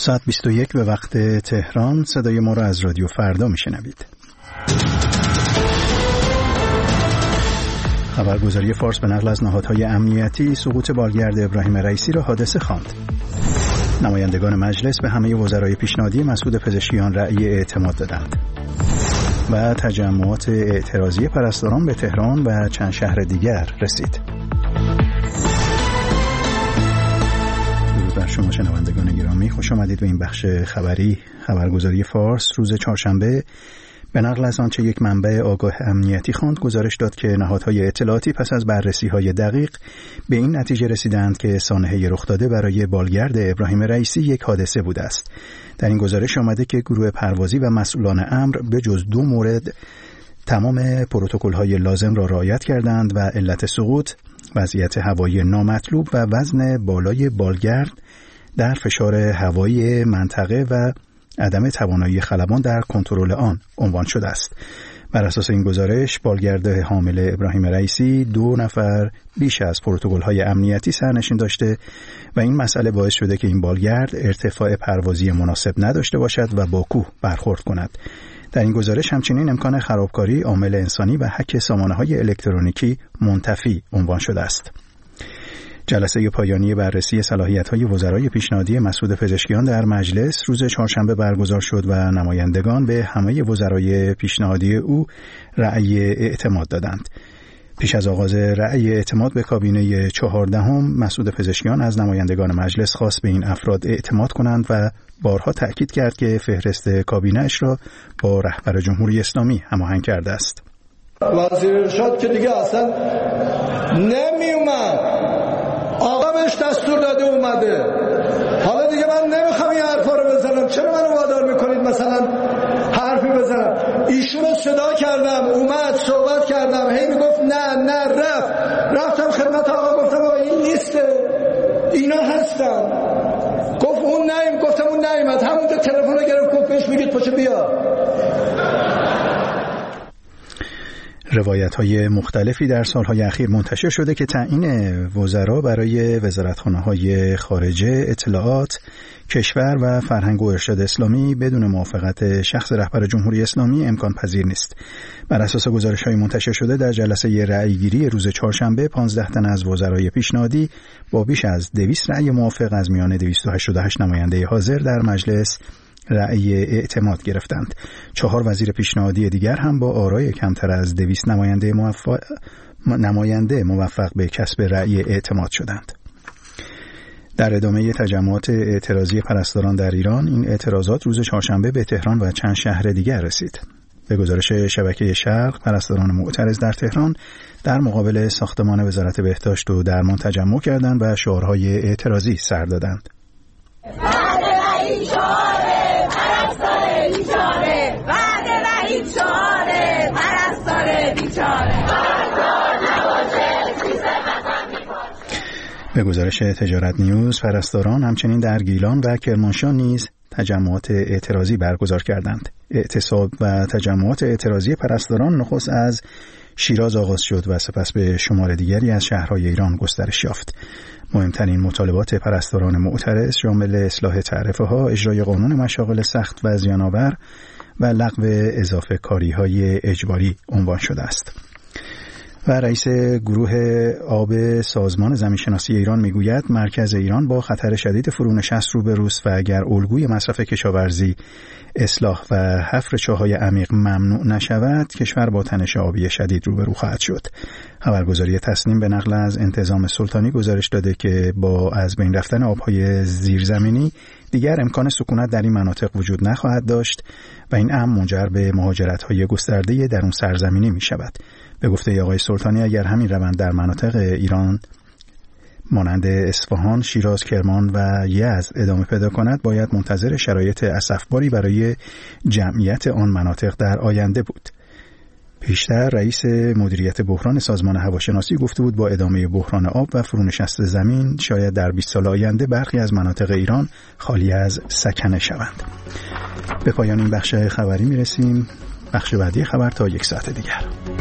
ساعت 21 به وقت تهران. صدای ما را از رادیو فردا میشنوید. خبرگزاری فارس به نقل از نهادهای امنیتی سقوط بالگرد ابراهیم رئیسی را حادثه خواند. نمایندگان مجلس به همه وزرای پیشنهادی مسعود پزشکیان رأی اعتماد دادند. و تجمعات اعتراضی پرستاران به تهران و چند شهر دیگر رسید. درود بر شما شنوندگان گرامی، خوش آمدید به این بخش خبری. خبرگزاری فارس روز چهارشنبه به نقل از آنچه یک منبع آگاه امنیتی خواند گزارش داد که نهادهای اطلاعاتی پس از بررسی‌های دقیق به این نتیجه رسیدند که سانحه رخ داده برای بالگرد ابراهیم رئیسی یک حادثه بوده است. در این گزارش آمده که گروه پروازی و مسئولان امر به جز 2 مورد تمام پروتکل‌های لازم را رعایت کردند و علت سقوط وضعیت هوایی نامطلوب و وزن بالای بالگرد در فشار هوایی منطقه و عدم توانایی خلبان در کنترل آن عنوان شده است. بر اساس این گزارش بالگرد حامل ابراهیم رئیسی 2 نفر بیش از پروتکل‌های امنیتی سرنشین داشته و این مسئله باعث شده که این بالگرد ارتفاع پروازی مناسب نداشته باشد و با کوه برخورد کند. در این گزارش همچنین امکان خرابکاری عامل انسانی و هک سامانه‌های الکترونیکی منتفی عنوان شده است. جلسه پایانی بررسی صلاحیت‌های وزرای پیشنهادی مسعود پزشکیان در مجلس روز چهارشنبه برگزار شد و نمایندگان به همه وزرای پیشنهادی او رأی اعتماد دادند. پیش از آغاز رأی اعتماد به کابینه 14 مسعود پزشکیان از نمایندگان مجلس خواست به این افراد اعتماد کنند و بارها تأکید کرد که فهرست کابینه‌اش را با رهبر جمهوری اسلامی هماهنگ کرده است. وزیر ارشاد که دیگه اصلا نمیومد، آقا بهش دستور داده اومده. حالا دیگه من نمیخوام این حرفا رو بزنم، چرا منو وادار میکنید مثلا حرفی بزنم؟ ایشون رو صدا کردم، اومد صحبت کردم، هی میگفت نه رفتم خدمت آقا گفتم آقا این نیسته، اینا هستن. گفت اون نیم، گفتم اون نیومد، همونجا تلفن رو گرفت گفت بهش میگید پاشو بیا. روایت‌های مختلفی در سالهای اخیر منتشر شده که تعیین وزرا برای وزارتخانه‌های خارجه، اطلاعات، کشور و فرهنگ و ارشاد اسلامی بدون موافقت شخص رهبر جمهوری اسلامی امکان پذیر نیست. بر اساس گزارش‌های منتشر شده در جلسه رأی‌گیری روز چهارشنبه 15 تن از وزرای پیشنهادی با بیش از 200 رأی موافق از میان 288 نماینده حاضر در مجلس رأی اعتماد گرفتند. 4 وزیر پیشنهادی دیگر هم با آرای کمتر از 200 نماینده موفق به کسب رأی اعتماد شدند. در ادامه تجمعات اعتراضی پرستاران در ایران، این اعتراضات روز چهارشنبه به تهران و چند شهر دیگر رسید. به گزارش شبکه شرق، پرستاران معترض در تهران در مقابل ساختمان وزارت بهداشت و درمان تجمع کردند و شعارهای اعتراضی سر دادند. به گزارش تجارت نیوز، پرستاران همچنین در گیلان و کرمانشاه نیز تجمعات اعتراضی برگزار کردند. اعتصاب و تجمعات اعتراضی پرستاران نخست از شیراز آغاز شد و سپس به شمار دیگری از شهرهای ایران گسترش یافت. مهمترین مطالبات پرستاران معترض شامل اصلاح تعرفه‌ها، اجرای قانون مشاغل سخت و زیان‌آور و لغو اضافه کاری‌های اجباری عنوان شده است. و رئیس گروه آب سازمان زمینشناسی ایران میگوید مرکز ایران با خطر شدید فرونشست روبروست و اگر الگوی مصرف کشاورزی، اصلاح و حفر چاه‌های عمیق ممنوع نشود، کشور با تنش آبی شدید روبرو خواهد شد. خبرگزاری تسنیم به نقل از انتظام سلطانی گزارش داده که با از بین رفتن آب‌های زیرزمینی دیگر امکان سکونت در این مناطق وجود نخواهد داشت و این امر منجر به مهاجرت‌های گسترده درون سرزمینی می‌شود. به گفته آقای سلطانی اگر همین روند در مناطق ایران مانند اصفهان، شیراز، کرمان و یزد ادامه پیدا کند، باید منتظر شرایط اسفباری برای جمعیت آن مناطق در آینده بود. پیشتر رئیس مدیریت بحران سازمان هواشناسی گفته بود با ادامه بحران آب و فرونشست زمین شاید در 20 سال آینده برخی از مناطق ایران خالی از سکنه شوند. به پایان این بخش خبری میرسیم. بخش بعدی خبر تا 1 ساعت دیگر.